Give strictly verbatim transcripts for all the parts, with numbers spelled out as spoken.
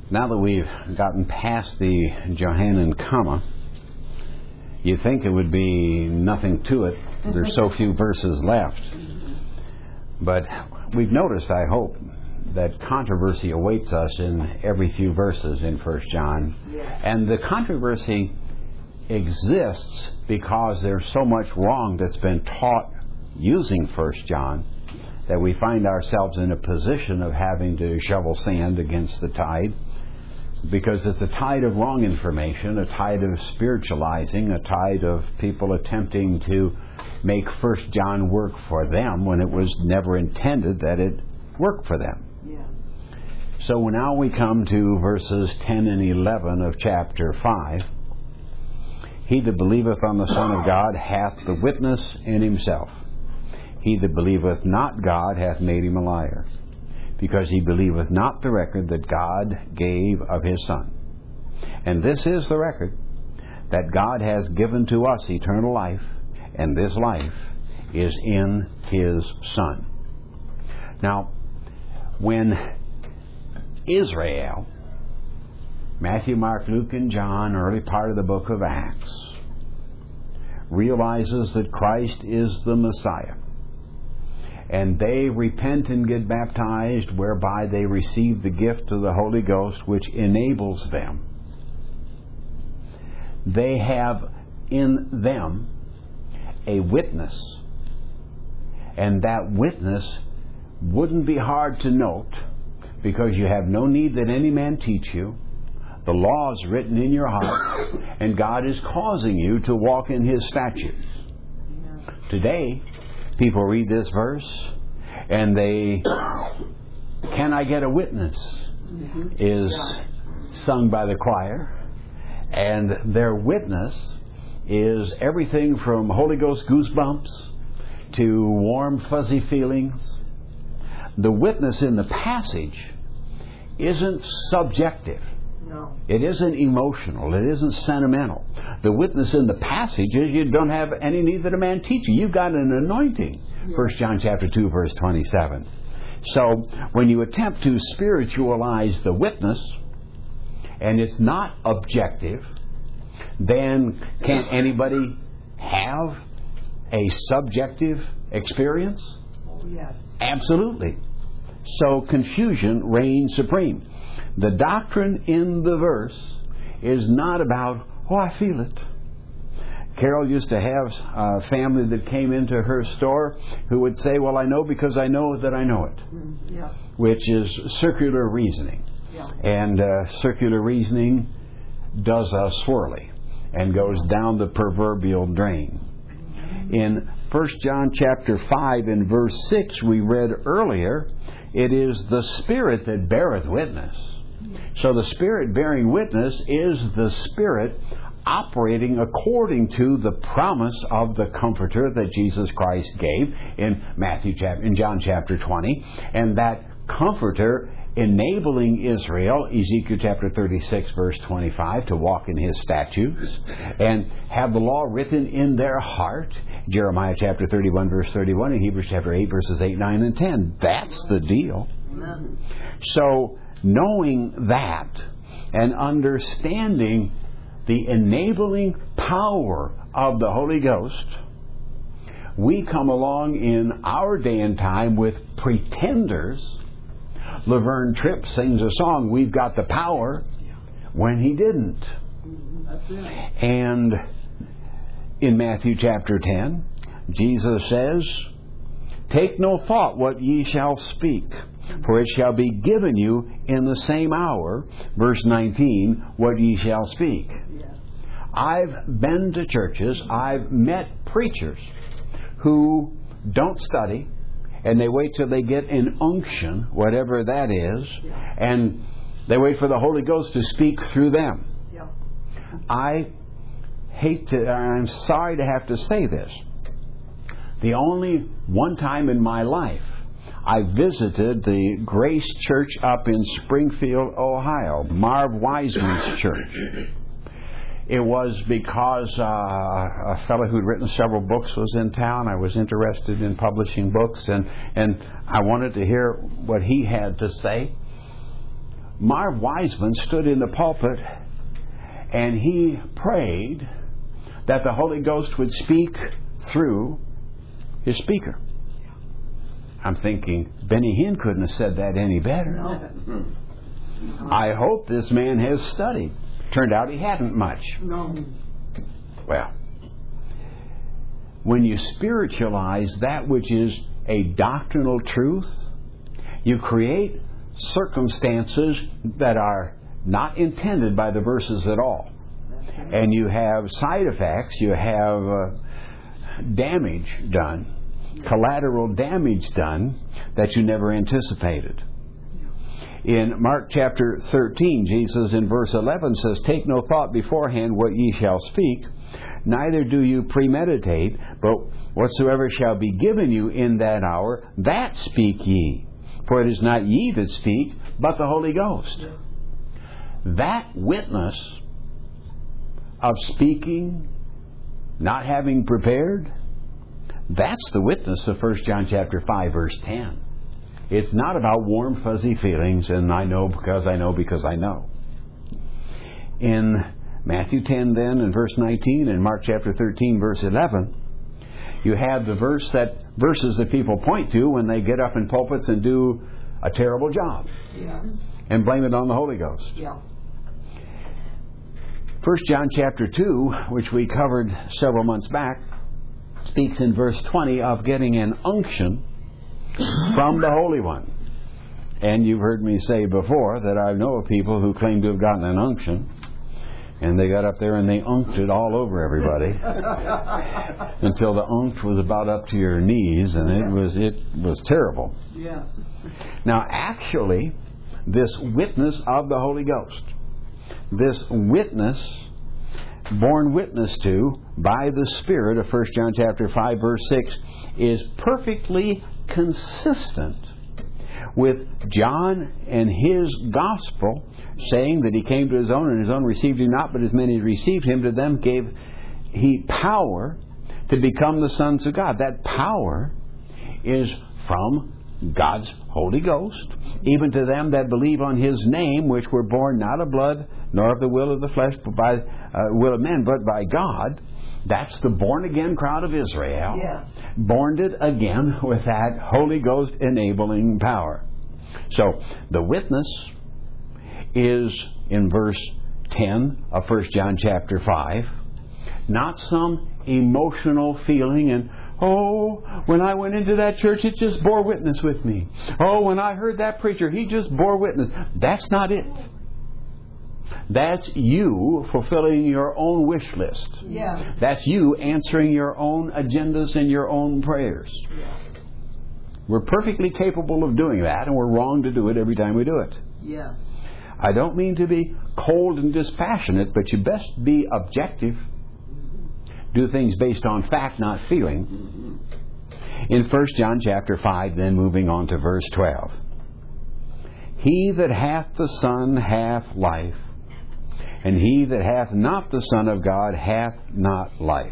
Now that we've gotten past the Johannine comma, you'd think it would be nothing to it. There's so few verses left. But we've noticed, I hope, that controversy awaits us in every few verses in First John. Yes. And the controversy exists because there's so much wrong that's been taught using First John that we find ourselves in a position of having to shovel sand against the tide, because it's a tide of wrong information, a tide of spiritualizing, a tide of people attempting to make First John work for them when it was never intended that it work for them. Yes. So now we come to verses ten and eleven of chapter five. He that believeth on the Son of God hath the witness in himself. He that believeth not God hath made him a liar, because he believeth not the record that God gave of his Son. And this is the record, that God has given to us eternal life, and this life is in his Son. Now, when Israel, Matthew, Mark, Luke, and John, early part of the book of Acts, realizes that Christ is the Messiah, and they repent and get baptized, whereby they receive the gift of the Holy Ghost, which enables them. They have in them a witness, and that witness wouldn't be hard to note, because you have no need that any man teach you. The law is written in your heart, and God is causing you to walk in his statutes. Today, people read this verse, and they, "Can I get a witness?" is sung by the choir, and their witness is everything from Holy Ghost goosebumps to warm, fuzzy feelings. The witness in the passage isn't subjective. No. It isn't emotional. It isn't sentimental. The witness in the passage is you don't have any need that a man teach you. You've got an anointing. Yes. First John chapter two, verse twenty-seven. So when you attempt to spiritualize the witness, and it's not objective, then can anybody have a subjective experience? Oh, yes. Absolutely. So confusion reigns supreme. The doctrine in the verse is not about, "Oh, I feel it." Carol used to have a family that came into her store who would say, "Well, I know because I know that I know it," Mm, yeah. which is circular reasoning. Yeah. And uh, circular reasoning does a swirly and goes down the proverbial drain. In First John chapter five and verse six we read earlier, it is the Spirit that beareth witness. So the Spirit bearing witness is the Spirit operating according to the promise of the Comforter that Jesus Christ gave in Matthew chapter, in John chapter twenty, and that Comforter enabling Israel, Ezekiel chapter thirty-six verse twenty-five, to walk in his statutes and have the law written in their heart, Jeremiah chapter thirty-one verse thirty-one, and Hebrews chapter eight verses eight, nine, and ten. That's the deal. Amen. So knowing that and understanding the enabling power of the Holy Ghost, we come along in our day and time with pretenders. Laverne Tripp sings a song, "We've got the power," when he didn't. That's it. And in Matthew chapter ten, Jesus says, "Take no thought what ye shall speak, for it shall be given you in the same hour," verse nineteen, "what ye shall speak." Yes. I've been to churches, I've met preachers who don't study, and they wait till they get an unction, whatever that is, Yeah. and they wait for the Holy Ghost to speak through them. Yeah. I hate to, I'm sorry to have to say this. The only one time in my life I visited the Grace Church up in Springfield, Ohio, Marv Wiseman's church. It was because uh, a fellow who'd written several books was in town. I was interested in publishing books, and, and I wanted to hear what he had to say. Marv Wiseman stood in the pulpit and he prayed that the Holy Ghost would speak through his speaker. I'm thinking, Benny Hinn couldn't have said that any better. No. I hope this man has studied. Turned out he hadn't much. No. Well, when you spiritualize that which is a doctrinal truth, you create circumstances that are not intended by the verses at all. And you have side effects, you have uh, damage done, collateral damage done that you never anticipated. In Mark chapter thirteen, Jesus in verse eleven says, "Take no thought beforehand what ye shall speak, neither do you premeditate, but whatsoever shall be given you in that hour, that speak ye. For it is not ye that speak, but the Holy Ghost." That witness of speaking, not having prepared, that's the witness of First John chapter five, verse ten. It's not about warm, fuzzy feelings, and I know because I know because I know. In Matthew ten then, in verse nineteen, and Mark chapter thirteen, verse eleven, you have the verse that verses that people point to when they get up in pulpits and do a terrible job. Yes. And blame it on the Holy Ghost. Yeah. First John chapter two, which we covered several months back, speaks in verse twenty of getting an unction from the Holy One. And you've heard me say before that I know of people who claim to have gotten an unction, and they got up there and they unked it all over everybody until the unct was about up to your knees, and it was it was terrible. Yes. Now, actually, this witness of the Holy Ghost, this witness borne witness to by the Spirit of First John chapter five, verse six, is perfectly consistent with John and his gospel, saying that he came to his own, and his own received him not, but as many as received him, to them gave he power to become the sons of God. That power is from God's Holy Ghost, even to them that believe on his name, which were born not of blood, nor of the will of the flesh, but by uh, will of men, but by God. That's the born-again crowd of Israel. Yes. Born it again with that Holy Ghost enabling power. So, the witness is in verse ten of First John chapter five. Not some emotional feeling and, oh, when I went into that church, it just bore witness with me. Oh, when I heard that preacher, he just bore witness. That's not it. That's you fulfilling your own wish list. Yes. That's you answering your own agendas and your own prayers. Yes. We're perfectly capable of doing that, and we're wrong to do it every time we do it. Yes. I don't mean to be cold and dispassionate, but you best be objective. Do things based on fact, not feeling. In First John chapter five, then moving on to verse twelve. He that hath the Son hath life, and he that hath not the Son of God hath not life.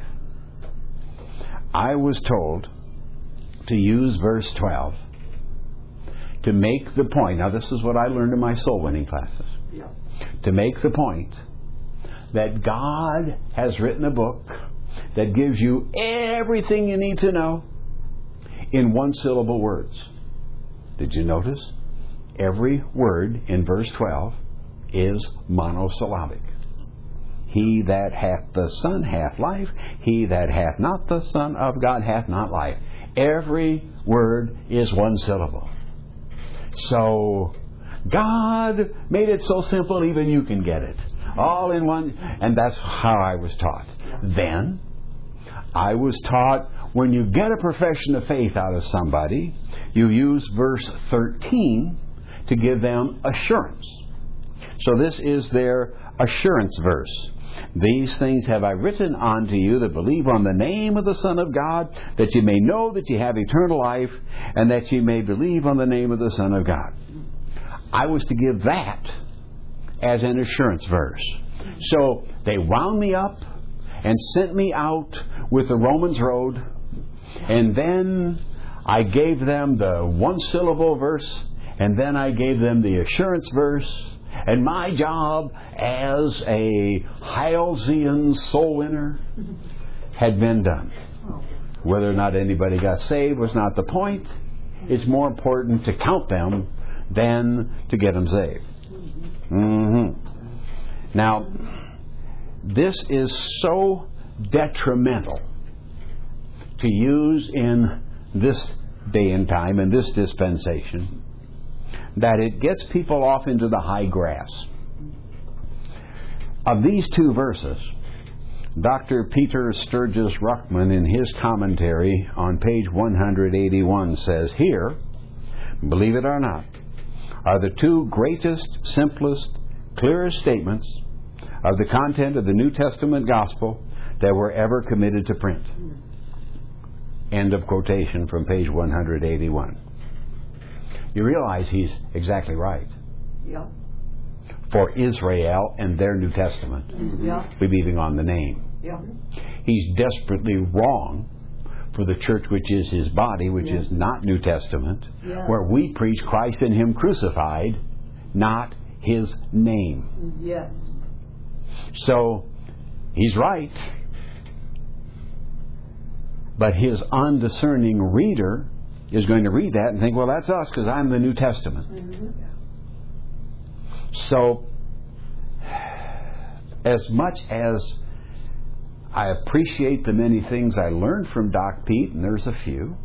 I was told to use verse twelve to make the point. Now, this is what I learned in my soul winning classes. Yeah. To make the point that God has written a book that gives you everything you need to know in one syllable words. Did you notice? Every word in verse twelve is monosyllabic. He that hath the Son hath life. He that hath not the Son of God hath not life. Every word is one syllable. So, God made it so simple even you can get it. All in one. And that's how I was taught. Then, I was taught when you get a profession of faith out of somebody, you use verse thirteen to give them assurance. So this is their assurance verse. These things have I written unto you that believe on the name of the Son of God, that you may know that you have eternal life, and that you may believe on the name of the Son of God. I was to give that as an assurance verse. So they wound me up and sent me out with the Romans Road, and then I gave them the one syllable verse, and then I gave them the assurance verse, And my job as a Halcyon soul winner had been done. Whether or not anybody got saved was not the point. It's more important to count them than to get them saved. Mm-hmm. Now, this is so detrimental to use in this day and time, in this dispensation, that it gets people off into the high grass. Of these two verses, Doctor Peter Sturgis Ruckman, in his commentary on page one hundred eighty-one, says, "Here, believe it or not, are the two greatest, simplest, clearest statements of the content of the New Testament gospel that were ever committed to print." End of quotation from page one hundred eighty-one. You realize he's exactly right. Yeah. For Israel and their New Testament, Yeah. believing on the name. Yeah. He's desperately wrong for the church which is his body, which Yes. is not New Testament, Yeah. where we preach Christ and Him crucified, not His name. Yes. So, he's right. But his undiscerning reader is going to read that and think, well, that's us because I'm the New Testament. Mm-hmm. So, as much as I appreciate the many things I learned from Doc Pete, and there's a few,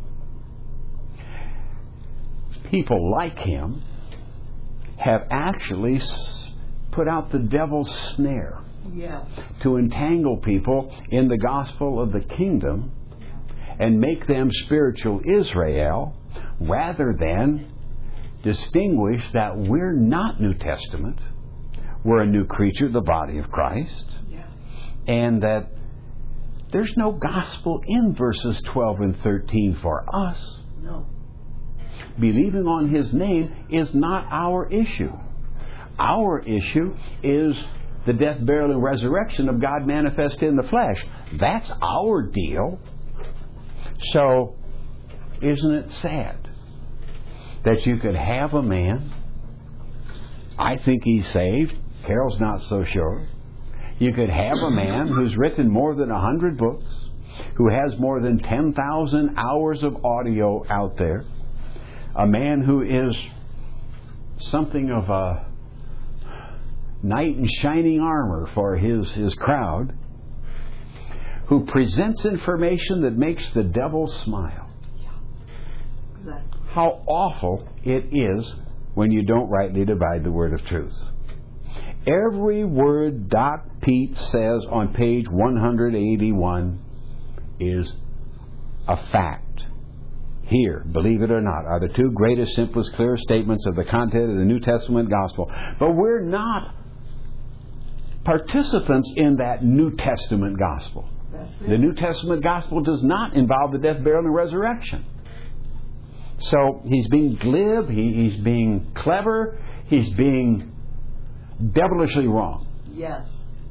people like him have actually put out the devil's snare Yes. to entangle people in the gospel of the kingdom and make them spiritual Israel, rather than distinguish that we're not New Testament, we're a new creature, the body of Christ, Yes. and that there's no gospel in verses twelve and thirteen for us. No. Believing on His name is not our issue. Our issue is the death, burial, and resurrection of God manifest in the flesh. That's our deal. So, isn't it sad that you could have a man, I think he's saved, Carol's not so sure. You could have a man who's written more than a hundred books, who has more than ten thousand hours of audio out there, a man who is something of a knight in shining armor for his, his crowd, who presents information that makes the devil smile. Exactly. How awful it is when you don't rightly divide the word of truth. Every word Doc Pete says on page one hundred eighty-one is a fact. Here, believe it or not, are the two greatest, simplest, clearest statements of the content of the New Testament gospel. But we're not participants in that New Testament gospel. That's it. The New Testament gospel does not involve the death, burial, and resurrection. So he's being glib, he, he's being clever, he's being devilishly wrong. Yes.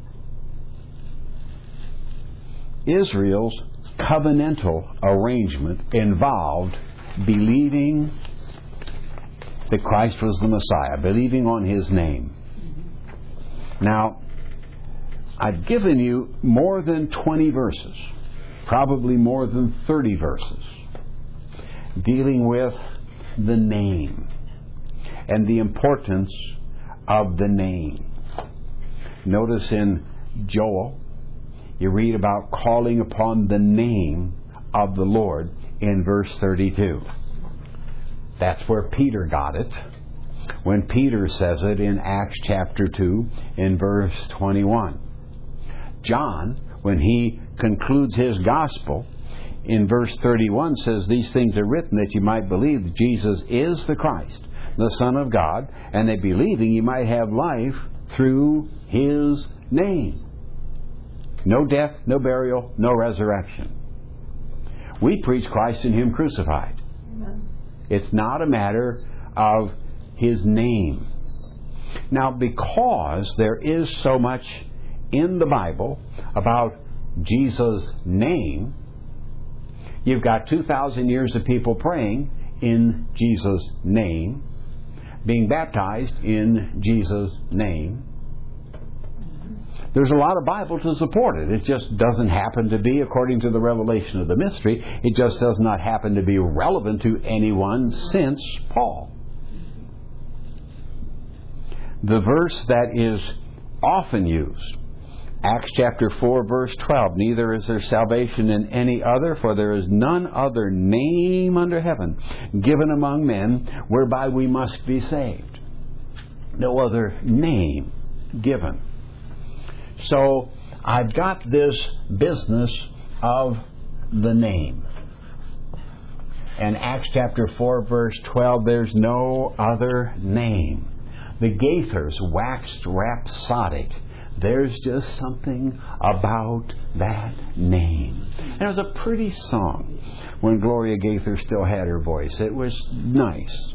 Israel's covenantal arrangement involved believing that Christ was the Messiah, believing on His name. Now, I've given you more than twenty verses, probably more than thirty verses, dealing with the name and the importance of the name. Notice in Joel, you read about calling upon the name of the Lord in verse thirty-two. That's where Peter got it, when Peter says it in Acts chapter two in verse twenty-one. John, when he concludes his gospel, in verse thirty-one says, "These things are written that you might believe that Jesus is the Christ, the Son of God, and that believing you might have life through His name." No death, no burial, no resurrection. We preach Christ and Him crucified. Amen. It's not a matter of His name. Now, because there is so much in the Bible about Jesus' name, you've got two thousand years of people praying in Jesus' name. being baptized in Jesus' name. There's a lot of Bible to support it. It just doesn't happen to be, according to the revelation of the mystery, it just does not happen to be relevant to anyone since Paul. The verse that is often used, Acts chapter four, verse twelve, neither is there salvation in any other, for there is none other name under heaven given among men whereby we must be saved. No other name given. So I've got this business of the name. And Acts chapter four, verse twelve, there's no other name. The Gaithers waxed rhapsodic. There's just something about that name. And it was a pretty song when Gloria Gaither still had her voice. It was nice.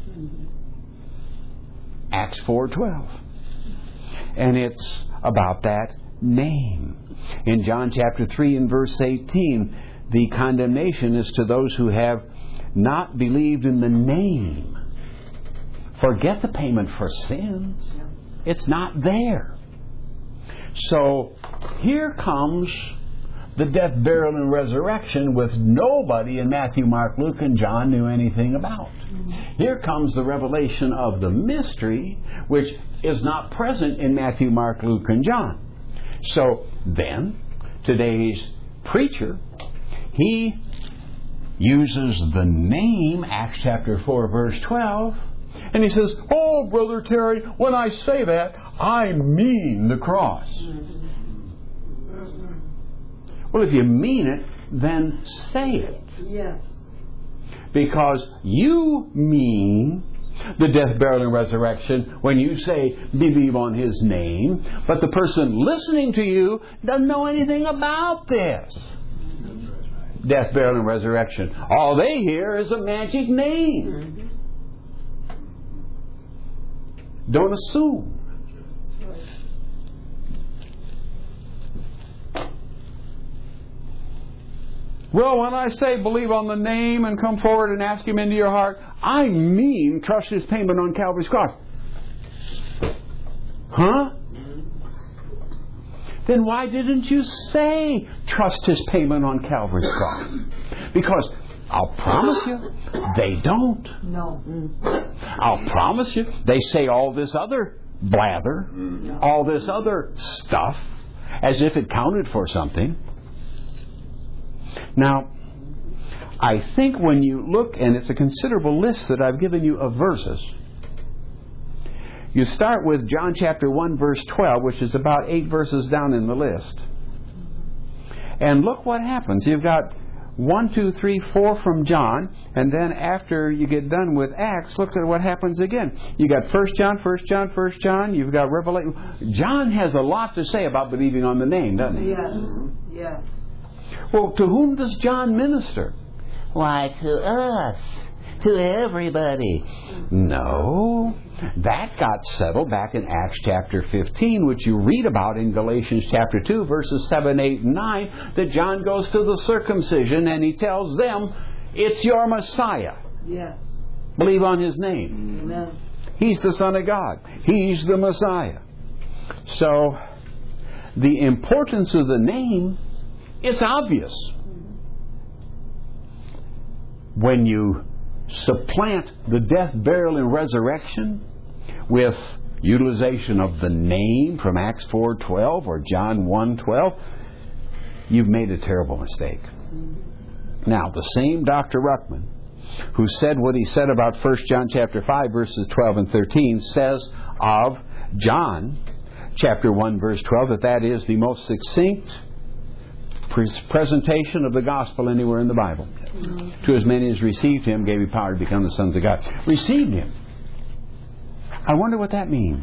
Acts four twelve. And it's about that name. In John chapter three and verse eighteen, the condemnation is to those who have not believed in the name. Forget the payment for sins. It's not there. So here comes the death, burial, and resurrection, which nobody in Matthew, Mark, Luke, and John knew anything about. Here comes the revelation of the mystery, which is not present in Matthew, Mark, Luke, and John. So then, today's preacher, he uses the name, Acts chapter four, verse twelve, and he says, "Oh, Brother Terry, when I say that, I mean the cross." Well, if you mean it, then say it. Yes. Because you mean the death, burial, and resurrection when you say believe on His name, but the person listening to you doesn't know anything about this. Death, burial, and resurrection. All they hear is a magic name. Don't assume. Well, when I say believe on the name and come forward and ask Him into your heart, I mean trust His payment on Calvary's cross. Huh? Then why didn't you say trust His payment on Calvary's cross? Because I'll promise you, they don't. No. I'll promise you, they say all this other blather, all this other stuff, as if it counted for something. Now, I think when you look, and it's a considerable list that I've given you of verses, you start with John chapter one, verse twelve, which is about eight verses down in the list. And look what happens. You've got one, two, three, four from John, and then after you get done with Acts, look at what happens again. You got First John, First John, First John. You've got Revelation. John has a lot to say about believing on the name, doesn't he? Yes. Yes. Well, to whom does John minister? Why, to us. To everybody. No. That got settled back in Acts chapter fifteen, which you read about in Galatians chapter two, verses seven, eight, and nine, that John goes to the circumcision and he tells them, it's your Messiah. Yes. Believe on His name. Amen. He's the Son of God. He's the Messiah. So, the importance of the name is obvious. When you supplant the death, burial, and resurrection with utilization of the name from Acts four twelve or John one twelve, you've made a terrible mistake. Now, the same Doctor Ruckman, who said what he said about First John chapter five, verses twelve and thirteen, says of John chapter one, verse twelve, that that is the most succinct presentation of the gospel anywhere in the Bible. Mm-hmm. To as many as received Him, gave He power to become the sons of God. Received Him. I wonder what that means.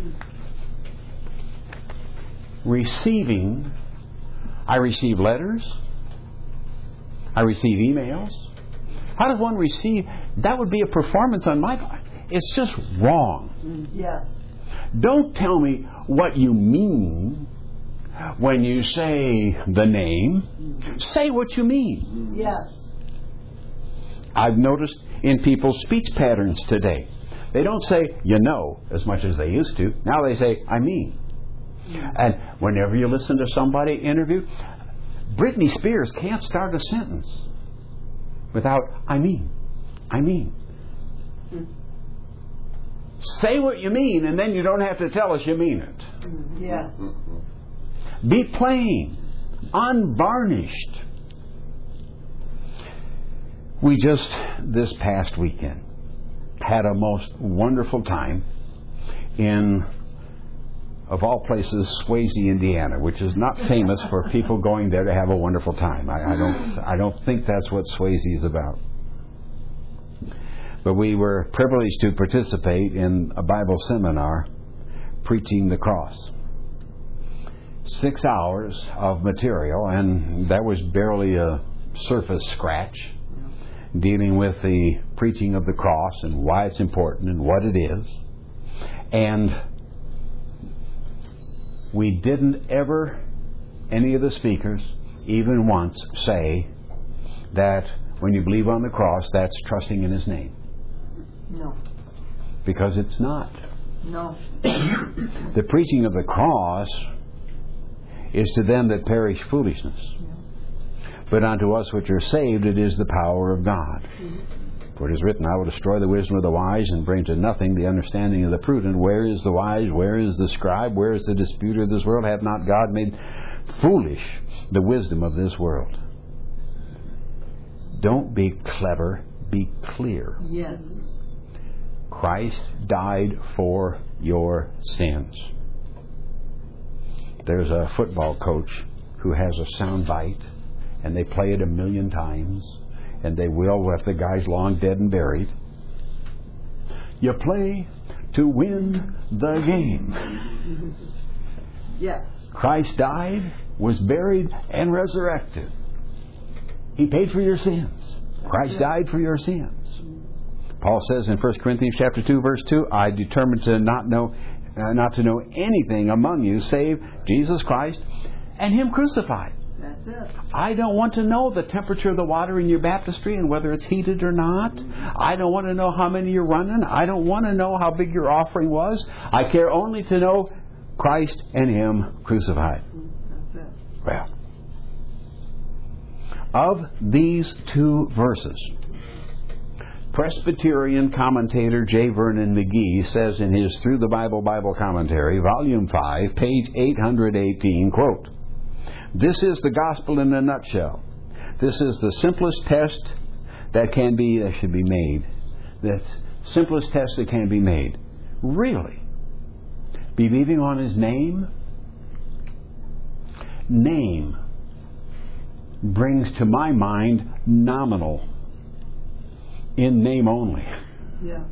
Receiving. I receive letters. I receive emails. How does one receive? That would be a performance on my part. It's just wrong. Yes. Don't tell me what you mean when you say the name. Say what you mean. Yes. I've noticed in people's speech patterns today They don't say, you know, as much as they used to. Now they say, I mean. And whenever you listen to somebody interview, Britney Spears can't start a sentence without, I mean, I mean. Say what you mean, and then you don't have to tell us you mean it. Yes. Be plain, unvarnished. We just, this past weekend, had a most wonderful time in, of all places, Swayze, Indiana, which is not famous for people going there to have a wonderful time. I, I don't, I don't think that's what Swayze is about. But we were privileged to participate in a Bible seminar preaching the cross. Six hours of material, and that was barely a surface scratch, dealing with the preaching of the cross and why it's important and what it is. And we didn't ever, any of the speakers, even once say that when you believe on the cross, that's trusting in His name. No. Because it's not. No. The preaching of the cross is to them that perish foolishness. But unto us which are saved, it is the power of God. Mm-hmm. For it is written, I will destroy the wisdom of the wise and bring to nothing the understanding of the prudent. Where is the wise? Where is the scribe? Where is the disputer of this world? Hath not God made foolish the wisdom of this world? Don't be clever, be clear. Yes. Christ died for your sins. There's a football coach who has a sound bite, and they play it a million times, and they will if the guy's long dead and buried. You play to win the game. Yes. Christ died, was buried, and resurrected. He paid for your sins. Christ died for your sins. Paul says in First Corinthians chapter two, verse two, I determined to not know, uh, not to know anything among you save Jesus Christ and Him crucified. That's it. I don't want to know the temperature of the water in your baptistry and whether it's heated or not. I don't want to know how many you're running. I don't want to know how big your offering was. I care only to know Christ and Him crucified. That's it. Well, of these two verses, Presbyterian commentator J. Vernon McGee says in his Through the Bible Bible Commentary, Volume five, page eight hundred eighteen, quote, this is the gospel in a nutshell. This is the simplest test that can be, that should be made. The simplest test that can be made. Really? Believing on His name? Name brings to my mind nominal. In name only. Yeah.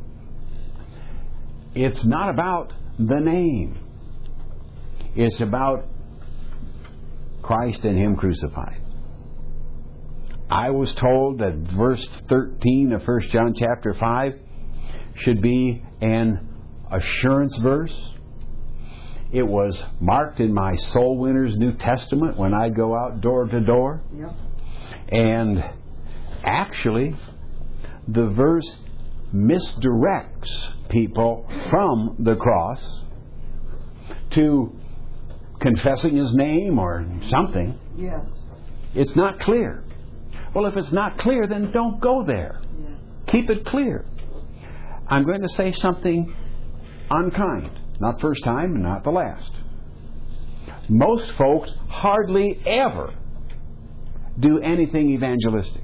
It's not about the name. It's about Christ and Him crucified. I was told that verse thirteen of First John chapter five should be an assurance verse. It was marked in my Soul Winners New Testament when I go out door to door. Yeah. And actually, the verse misdirects people from the cross to confessing His name or something. Yes. It's not clear. Well, if it's not clear, then don't go there. Yes. Keep it clear. I'm going to say something unkind. Not first time and not the last. Most folks hardly ever do anything evangelistic.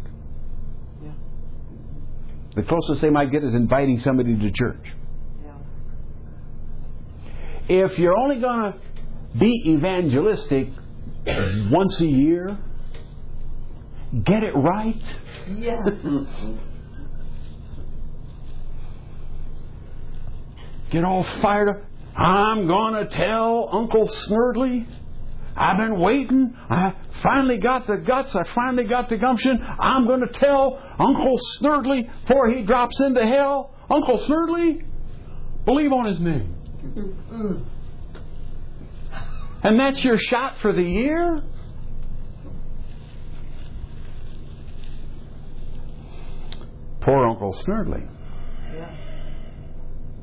The closest they might get is inviting somebody to church. Yeah. If you're only going to be evangelistic once a year, get it right. Yes. Get all fired up. I'm going to tell Uncle Snurdly. I've been waiting. I finally got the guts. I finally got the gumption. I'm going to tell Uncle Snurdly before he drops into hell. Uncle Snurdly, believe on His name. And that's your shot for the year? Poor Uncle Snurdly. Yeah.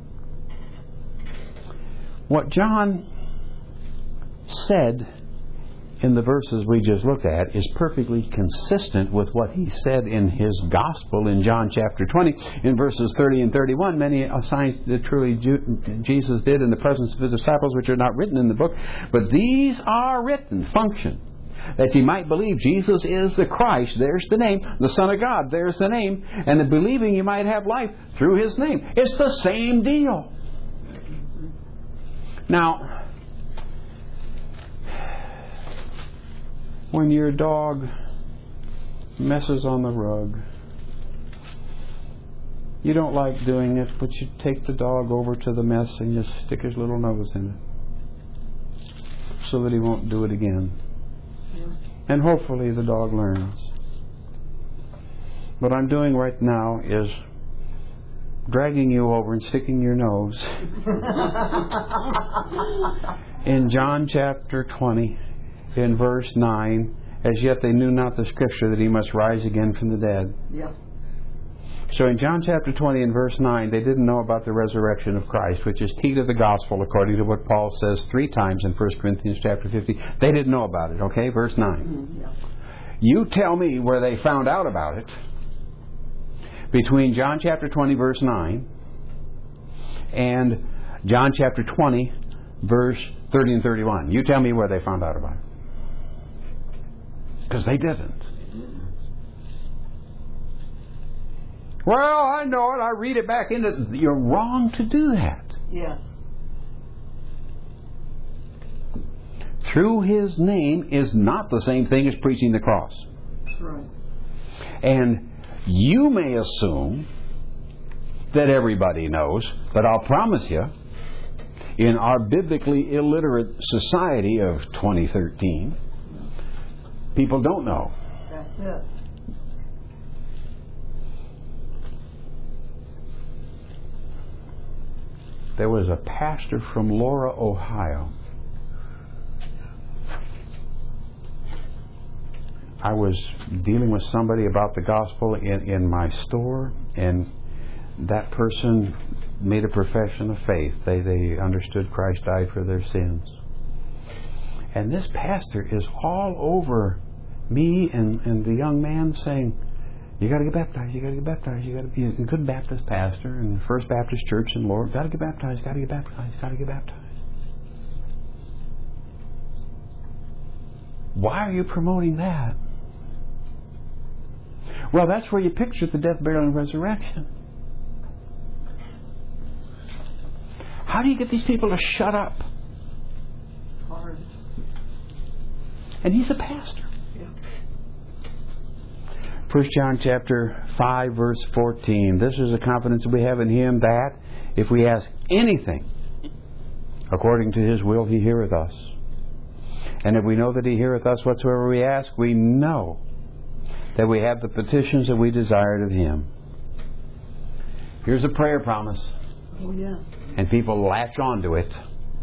What John said in the verses we just looked at is perfectly consistent with what he said in his gospel in John chapter twenty in verses thirty and thirty-one. Many signs that truly Jesus did in the presence of his disciples, which are not written in the book, but these are written, function, that you might believe Jesus is the Christ, there's the name, the Son of God, there's the name, and the believing you might have life through his name. It's the same deal. Now, when your dog messes on the rug, you don't like doing it, but you take the dog over to the mess and you stick his little nose in it so that he won't do it again. Yeah. And hopefully the dog learns. What I'm doing right now is dragging you over and sticking your nose in John chapter twenty. In verse nine, as yet they knew not the scripture that he must rise again from the dead. Yeah. So in John chapter twenty and verse nine, they didn't know about the resurrection of Christ, which is key to the gospel according to what Paul says three times in First Corinthians chapter fifty. They didn't know about it, okay? Verse nine. Mm, yeah. You tell me where they found out about it between John chapter twenty verse nine and John chapter twenty verse thirty and thirty-one. You tell me where they found out about it. Because they didn't. Well, I know it. I read it back into... You're wrong to do that. Yes. Through his name is not the same thing as preaching the cross. That's right. And you may assume that everybody knows, but I'll promise you, in our biblically illiterate society of twenty thirteen, people don't know. That's it. There was a pastor from Laura, Ohio. I was dealing with somebody about the gospel in, in my store, and that person made a profession of faith. They they understood Christ died for their sins. And this pastor is all over me and, and the young man saying, you got to get baptized, you got to get baptized, you got to be a good Baptist pastor in the First Baptist Church in Lord. Got to get baptized, got to get baptized, got to get baptized. Why are you promoting that? Well, that's where you picture the death, burial, and resurrection. How do you get these people to shut up? It's hard. And he's a pastor. Yeah. First John chapter five verse fourteen. This is the confidence that we have in him, that if we ask anything according to his will, he heareth us. And if we know that he heareth us whatsoever we ask, we know that we have the petitions that we desired of him. Here's a prayer promise. Oh, yeah. And people latch onto it.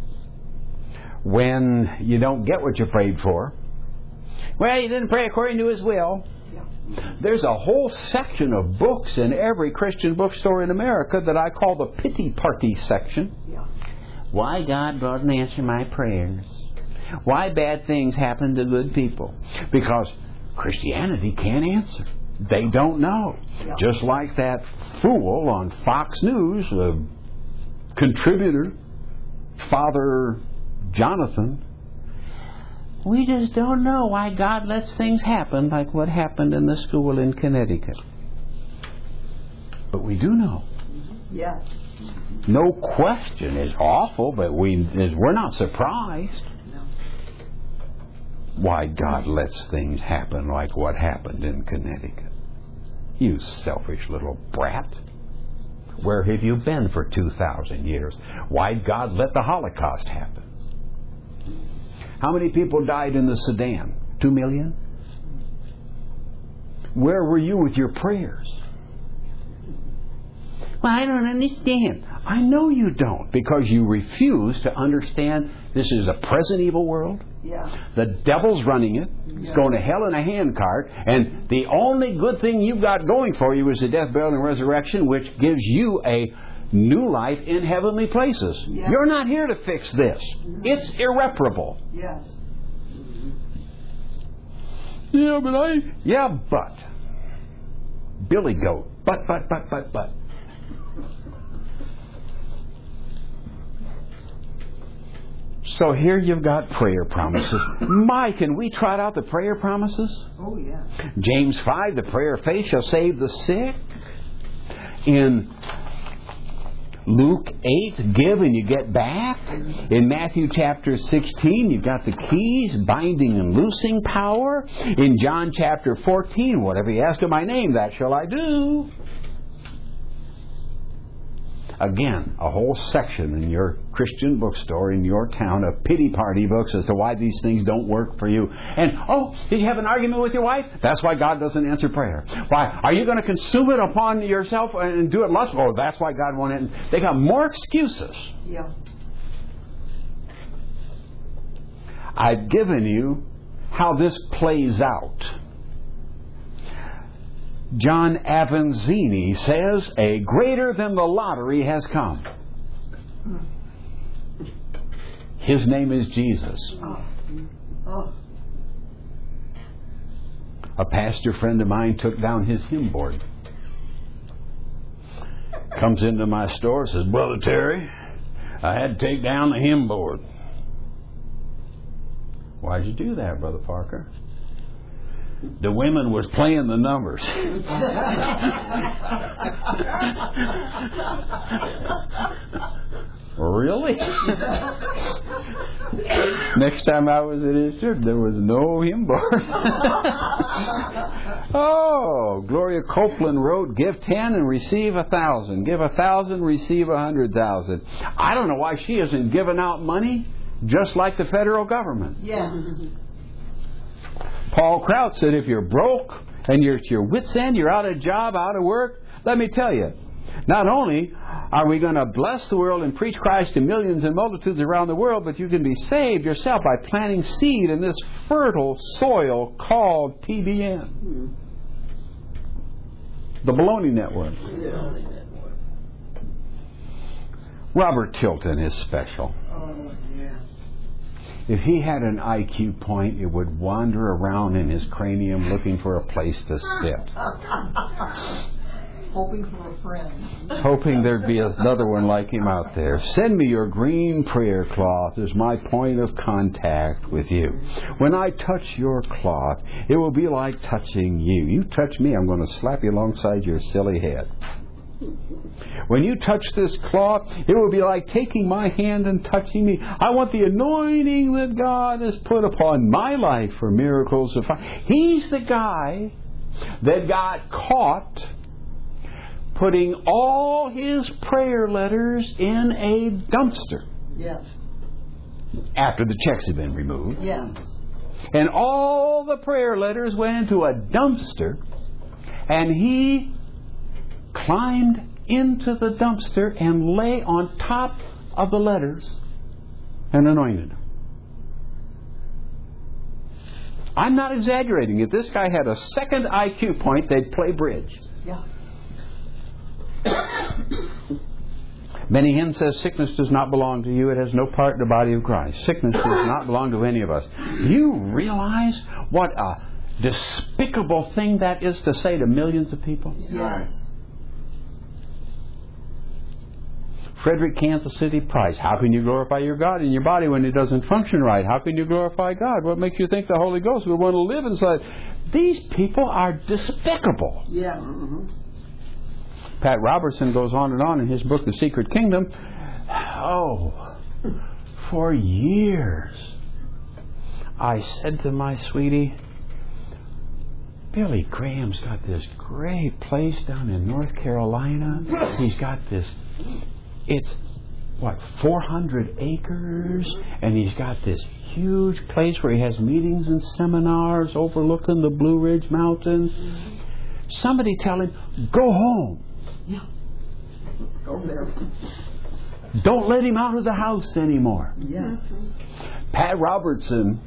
When you don't get what you prayed for, well, you didn't pray according to his will. Yeah. There's a whole section of books in every Christian bookstore in America that I call the pity party section. Yeah. Why God doesn't answer my prayers. Why bad things happen to good people. Because Christianity can't answer. They don't know. Yeah. Just like that fool on Fox News, a contributor, Father Jonathan. We just don't know why God lets things happen like what happened in the school in Connecticut. But we do know. Yes. No question. It's awful, but we, we're not surprised. No. Why God lets things happen like what happened in Connecticut. You selfish little brat. Where have you been for two thousand years? Why'd God let the Holocaust happen? How many people died in the Sudan? Two million? Where were you with your prayers? Well, I don't understand. I know you don't, because you refuse to understand this is a present evil world. Yeah. The devil's running it. It's Yeah. going to hell in a handcart. And the only good thing you've got going for you is the death, burial, and resurrection, which gives you a new life in heavenly places. Yes. You're not here to fix this. It's irreparable. Yes. Yeah, but I... Yeah, but. Billy Goat. But, but, but, but, but. So here you've got prayer promises. My, can we trot out the prayer promises? Oh, yeah. James five, the prayer of faith shall save the sick. In Luke eight, give and you get back. In Matthew chapter sixteen, you've got the keys, binding and loosing power. In John chapter fourteen, whatever you ask in my name, that shall I do. Again, a whole section in your Christian bookstore in your town of pity party books as to why these things don't work for you. And, oh, did you have an argument with your wife? That's why God doesn't answer prayer. Why? Are you going to consume it upon yourself and do it lustfully? Oh, that's why God won't answer. They got more excuses. Yeah. I've given you how this plays out. John Avanzini says, a greater than the lottery has come. His name is Jesus. Oh. Oh. A pastor friend of mine took down his hymn board. Comes into my store, says, Brother Terry, I had to take down the hymn board. Why'd you do that, Brother Parker? The women was playing the numbers. Really? Next time I was at his church, there was no hymn board. Oh, Gloria Copeland wrote, give ten and receive a thousand. Give a thousand, receive a hundred thousand. I don't know why she isn't giving out money just like the federal government. Yes. Paul Kraut said, if you're broke and you're at your wit's end, you're out of job, out of work, let me tell you, not only are we going to bless the world and preach Christ to millions and multitudes around the world, but you can be saved yourself by planting seed in this fertile soil called T B N. The Baloney Network. Robert Tilton is special. Oh, yes. If he had an I Q point, it would wander around in his cranium looking for a place to sit. Hoping for a friend. Hoping there'd be another one like him out there. Send me your green prayer cloth as my point of contact with you. When I touch your cloth, it will be like touching you. You touch me, I'm going to slap you alongside your silly head. When you touch this cloth, it will be like taking my hand and touching me. I want the anointing that God has put upon my life for miracles to find. He's the guy that got caught putting all his prayer letters in a dumpster. Yes. After the checks had been removed. Yes. And all the prayer letters went into a dumpster, and he climbed into the dumpster and lay on top of the letters and anointed them. I'm not exaggerating. If this guy had a second I Q point, they'd play bridge. Yeah. Benny Hinn says sickness does not belong to you. It has no part in the body of Christ. Sickness does not belong to any of us. Do you realize what a despicable thing that is to say to millions of people? Yes. Frederick, Kansas City Price. How can you glorify your God in your body when it doesn't function right? How can you glorify God? What makes you think the Holy Ghost would want to live inside? These people are despicable. Yes. Mm-hmm. Pat Robertson goes on and on in his book, The Secret Kingdom. Oh, for years I said to my sweetie, Billy Graham's got this great place down in North Carolina. He's got this, it's, what, four hundred acres, and he's got this huge place where he has meetings and seminars overlooking the Blue Ridge Mountains. Somebody tell him, go home. Yeah. Go there. Don't let him out of the house anymore. Yes. Pat Robertson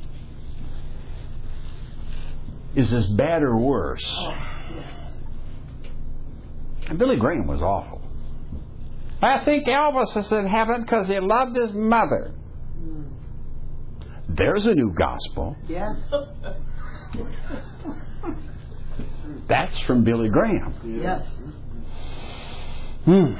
is as bad or worse. Oh, yes. And Billy Graham was awful. I think Elvis is in heaven because he loved his mother. There's a new gospel. Yes. That's from Billy Graham. Yes. Hmm.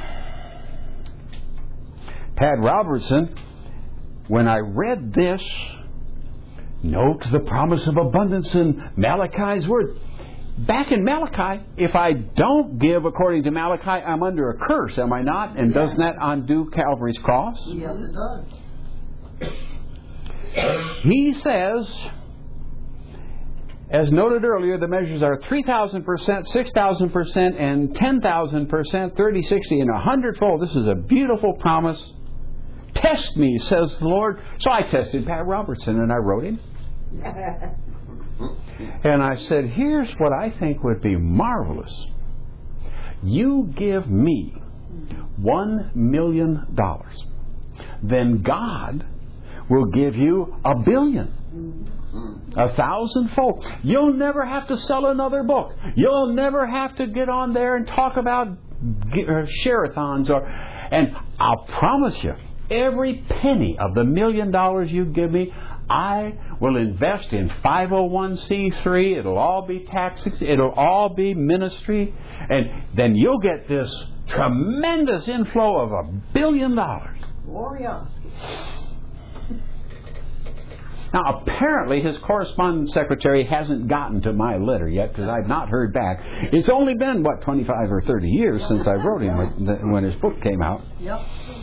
Pat Robertson, when I read this, note the promise of abundance in Malachi's word. Back in Malachi, if I don't give according to Malachi, I'm under a curse, am I not? And Yeah. doesn't that undo Calvary's cross? Yes, it does. He says, as noted earlier, the measures are three thousand percent, six thousand percent, and ten thousand percent, thirty, sixty, and a hundredfold. This is a beautiful promise. Test me, says the Lord. So I tested Pat Robertson, and I wrote him. And I said, here's what I think would be marvelous. You give me one million dollars. Then God will give you a billion. A thousandfold. You'll never have to sell another book. You'll never have to get on there and talk about share-a-thons. Or, and I'll promise you, every penny of the million dollars you give me, I will invest in five oh one c three. It'll all be tax. It'll all be ministry. And then you'll get this tremendous inflow of a billion dollars. Glorious. Now, apparently, his correspondence secretary hasn't gotten to my letter yet because I've not heard back. It's only been, what, twenty-five or thirty years since I wrote him when, when his book came out. Yep.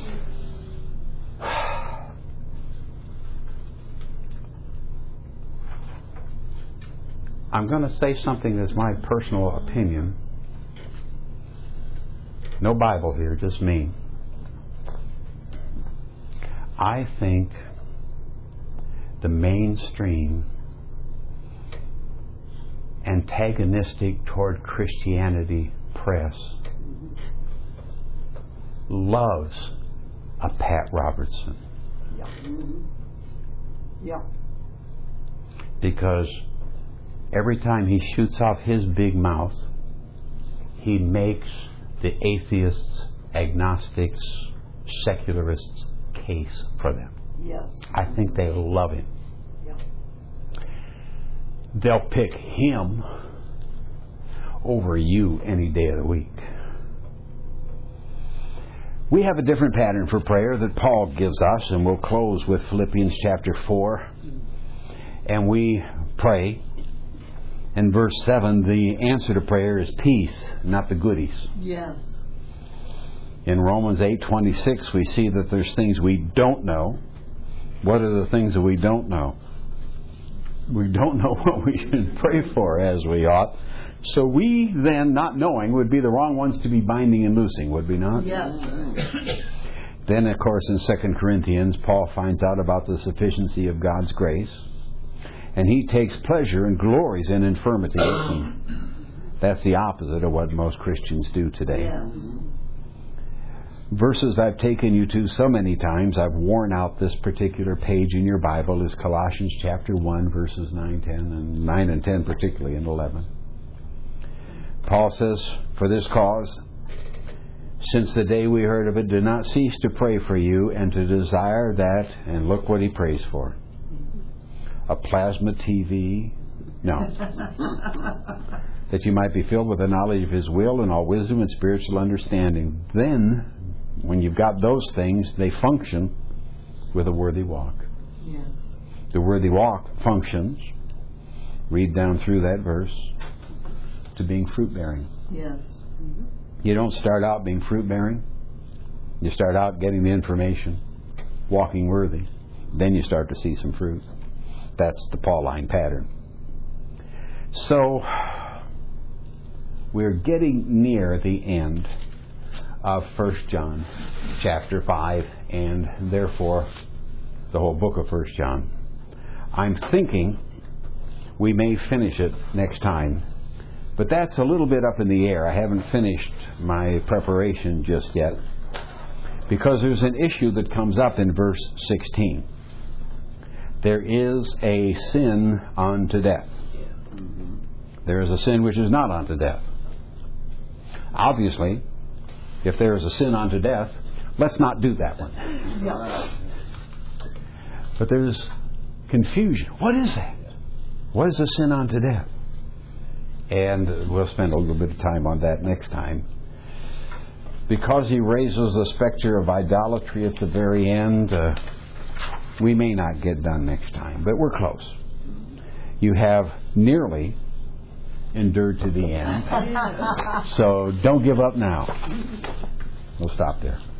I'm going to say something that's my personal opinion. No Bible here, just me. I think the mainstream antagonistic toward Christianity press loves a Pat Robertson. Yep. Yep. Because every time he shoots off his big mouth, he makes the atheists, agnostics, secularists case for them. Yes. I think they love him. Yep. They'll pick him over you any day of the week. We have a different pattern for prayer that Paul gives us, and we'll close with Philippians chapter four. And we pray. In verse seven, the answer to prayer is peace, not the goodies. Yes. In Romans eight twenty-six, we see that there's things we don't know. What are the things that we don't know? We don't know what we should pray for as we ought. So we then, not knowing, would be the wrong ones to be binding and loosing, would we not? Yes. Then, of course, in Second Corinthians, Paul finds out about the sufficiency of God's grace. And he takes pleasure and glories in infirmity. That's the opposite of what most Christians do today. Yes. Verses I've taken you to so many times, I've worn out this particular page in your Bible, is Colossians chapter one, verses nine, ten, and nine and ten particularly, and eleven. Paul says, for this cause, since the day we heard of it, do not cease to pray for you and to desire that, and look what he prays for. A plasma T V? No. That you might be filled with the knowledge of His will and all wisdom and spiritual understanding. Then, when you've got those things, they function with a worthy walk. Yes. The worthy walk functions, read down through that verse, to being fruit-bearing. Yes. Mm-hmm. You don't start out being fruit-bearing. You start out getting the information, walking worthy. Then you start to see some fruit. That's the Pauline pattern. So, we're getting near the end of First John chapter five, and therefore the whole book of First John. I'm thinking we may finish it next time, but that's a little bit up in the air. I haven't finished my preparation just yet, because there's an issue that comes up in verse sixteen. There is a sin unto death. There is a sin which is not unto death. Obviously, if there is a sin unto death, let's not do that one. Yeah. But there's confusion. What is that? What is a sin unto death? And we'll spend a little bit of time on that next time. Because he raises the specter of idolatry at the very end, uh, we may not get done next time, but we're close. You have nearly endured to the end. So don't give up now. We'll stop there.